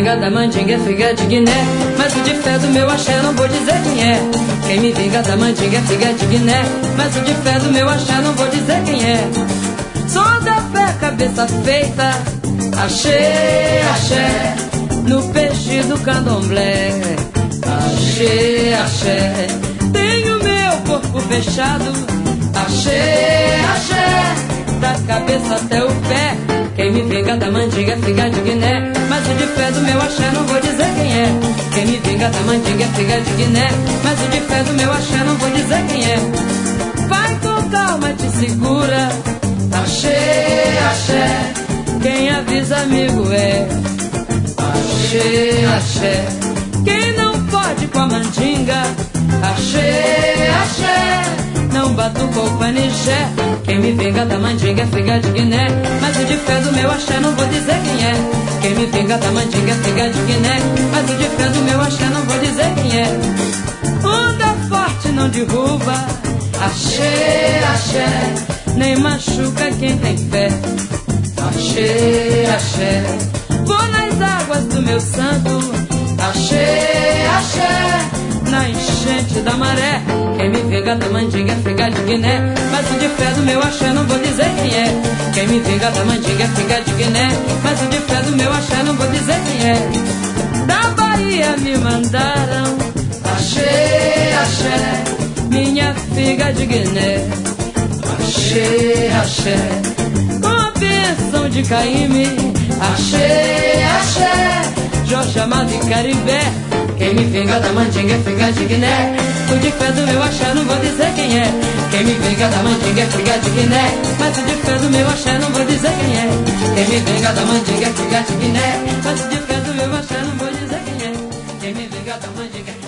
vinga da mandinga é figa de Guiné, mas o de fé do meu axé não vou dizer quem é. Quem me vinga da mandinga é figa de Guiné, mas o de fé do meu axé não vou dizer quem é. Sou da fé, cabeça feita, axé, axé, no peixe do candomblé. Axé, axé, tenho meu corpo fechado, axé, axé, da cabeça até o pé. Quem me vinga da mandinga é figa de Guiné, mas o de fé do meu axé não vou dizer quem é. Quem me vinga da mandinga é figa de Guiné, mas o de fé do meu axé não vou dizer quem é. Vai com calma, te segura, axé, axé, quem avisa amigo é. Axé, axé, quem não pode com a mandinga, axé, axé, não batucou o panijé. Quem me vinga da mandinga é figa de Guiné, mas o de fé do meu axé não vou dizer quem é. Quem me vinga da mandinga é figa de Guiné, mas o de fé do meu axé não vou dizer quem é. Onda forte não derruba, axé, axé, nem machuca quem tem fé. Axé, axé, vou nas águas do meu santo, axé, axé, na enchente da maré. Quem me vinga da mandinga é figa de Guiné, mas o de fé do meu axé não vou dizer quem é. Quem me vinga da mandinga é figa de Guiné, mas o de fé do meu axé não vou dizer quem é. Da Bahia me mandaram, axé, axé, minha figa de Guiné. Axé, axé, com a bênção de Caíme, axé, axé, Jorge Amado e Caribé. Quem me vinga da mandinga é figa de Guiné, o de fé do meu axé não vou dizer quem é. Quem me vinga da mandinga é figa de Guiné, mas o de fé do meu axé não vou dizer quem é. Quem me vinga da mandinga é figa de Guiné, mas o de fé do meu axé não vou dizer quem é. Quem me vinga da mandinga